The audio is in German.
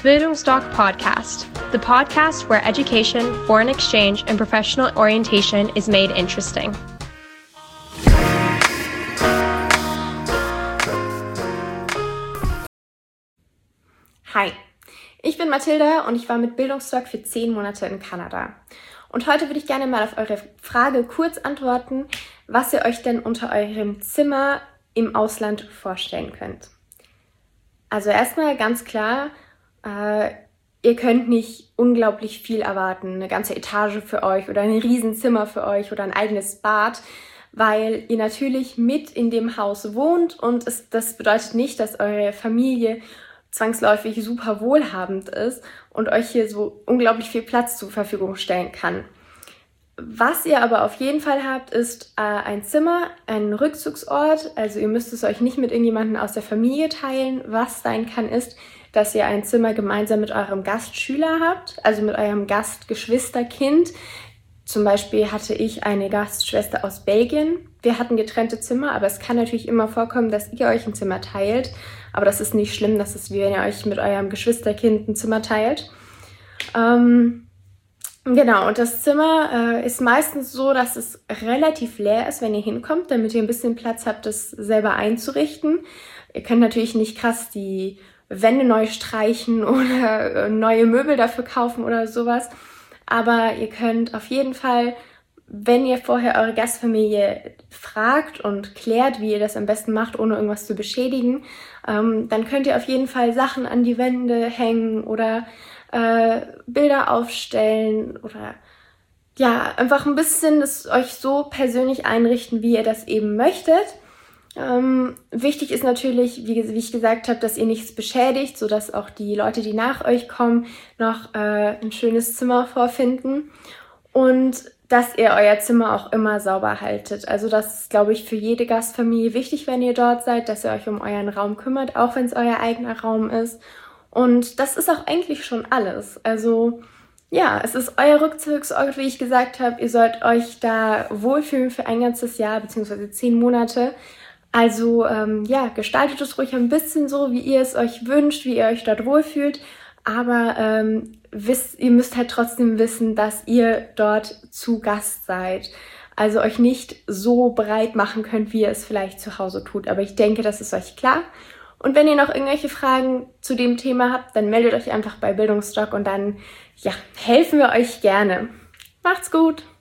Bildungsdoc Podcast, the podcast where education, foreign exchange, and professional orientation is made interesting. Hi, ich bin Mathilda und ich war mit Bildungsdoc für 10 Monate in Kanada. Und heute würde ich gerne mal auf eure Frage kurz antworten, was ihr euch denn unter eurem Zimmer im Ausland vorstellen könnt. Also erstmal ganz klar, ihr könnt nicht unglaublich viel erwarten, eine ganze Etage für euch oder ein Riesenzimmer für euch oder ein eigenes Bad, weil ihr natürlich mit in dem Haus wohnt und das bedeutet nicht, dass eure Familie zwangsläufig super wohlhabend ist und euch hier so unglaublich viel Platz zur Verfügung stellen kann. Was ihr aber auf jeden Fall habt, ist ein Zimmer, ein Rückzugsort. Also ihr müsst es euch nicht mit irgendjemandem aus der Familie teilen. Was sein kann, ist, dass ihr ein Zimmer gemeinsam mit eurem Gastschüler habt, also mit eurem Gastgeschwisterkind. Zum Beispiel hatte ich eine Gastschwester aus Belgien. Wir hatten getrennte Zimmer, aber es kann natürlich immer vorkommen, dass ihr euch ein Zimmer teilt. Aber das ist nicht schlimm, das ist wie wenn ihr euch mit eurem Geschwisterkind ein Zimmer teilt. Genau, und das Zimmer ist meistens so, dass es relativ leer ist, wenn ihr hinkommt, damit ihr ein bisschen Platz habt, das selber einzurichten. Ihr könnt natürlich nicht krass die Wände neu streichen oder neue Möbel dafür kaufen oder sowas. Aber ihr könnt auf jeden Fall, wenn ihr vorher eure Gastfamilie fragt und klärt, wie ihr das am besten macht, ohne irgendwas zu beschädigen, dann könnt ihr auf jeden Fall Sachen an die Wände hängen oder Bilder aufstellen oder ja, einfach ein bisschen es euch so persönlich einrichten, wie ihr das eben möchtet. Wichtig ist natürlich, wie ich gesagt habe, dass ihr nichts beschädigt, sodass auch die Leute, die nach euch kommen, noch ein schönes Zimmer vorfinden und dass ihr euer Zimmer auch immer sauber haltet. Also das ist, glaube ich, für jede Gastfamilie wichtig, wenn ihr dort seid, dass ihr euch um euren Raum kümmert, auch wenn es euer eigener Raum ist. Und das ist auch eigentlich schon alles. Also ja, es ist euer Rückzugsort, wie ich gesagt habe. Ihr sollt euch da wohlfühlen für ein ganzes Jahr bzw. 10 Monate. Also ja, gestaltet es ruhig ein bisschen so, wie ihr es euch wünscht, wie ihr euch dort wohlfühlt. Aber ihr müsst halt trotzdem wissen, dass ihr dort zu Gast seid. Also euch nicht so breit machen könnt, wie ihr es vielleicht zu Hause tut. Aber ich denke, das ist euch klar. Und wenn ihr noch irgendwelche Fragen zu dem Thema habt, dann meldet euch einfach bei Bildungsdoc und dann ja, helfen wir euch gerne. Macht's gut!